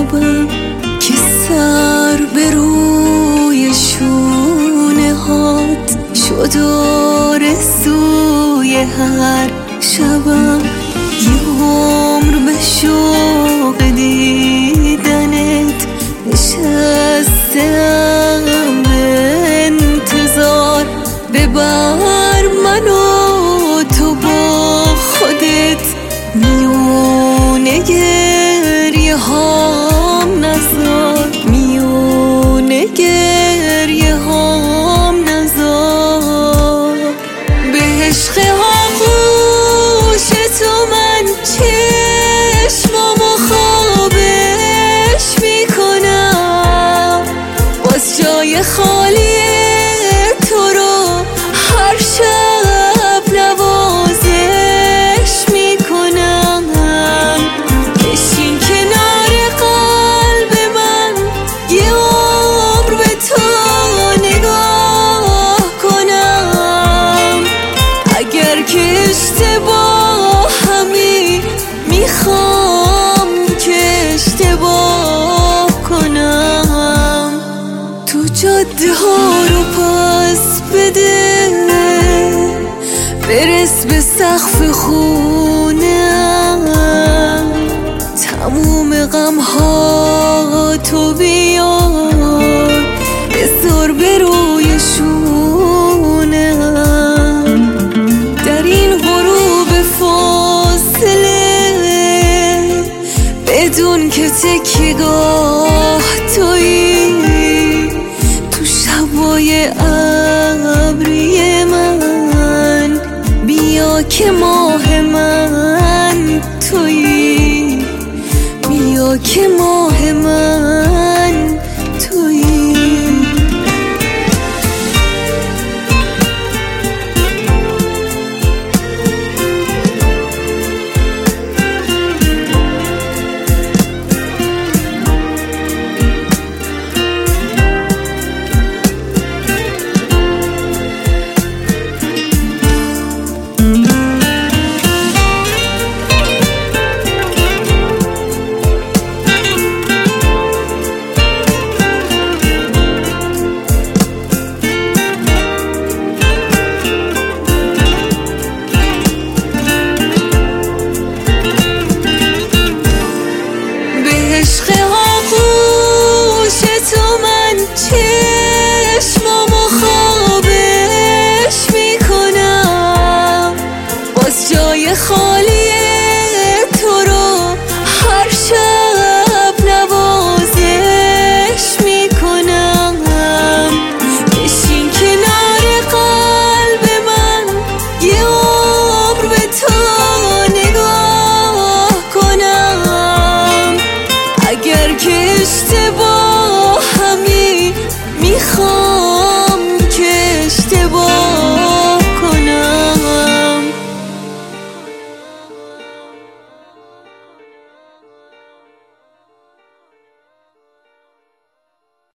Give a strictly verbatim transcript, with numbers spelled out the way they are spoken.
غروبم که سر به روی شونه هات شد آرزوی هر شبم. یه عمر به شوق دیدنت نشستم به انتظار. ببر منو تو با خودت میونه گریه هام نذار، میونه گریه هام نذار. به عشق آغوش تو من چشمامو خوابش میکنم، باز جای خالی تو رو هر شب نوازش میکنم. بشین کنار قلب من یه عمر به تو نگاه کنم. اگر که اشتباهمی میخوام که اشتباه کنم. تو جاده ها رو پس بده، برس به سقف خونم. تموم غم ها تو بیار بذار به روی شونم. در این غروب فاصله بدون که تکیگاه تویی، تو شبای ابری من بیا که ماه من تویی، بیا که ماه من تویی. عشق آغوش تو من چشمامو خوابش میکنم، باز جای خالی تو رو هر شب نوازش میکنم. بشین کنار قلب من یه عمر به تو نگاه کنم. اگر که اشتباه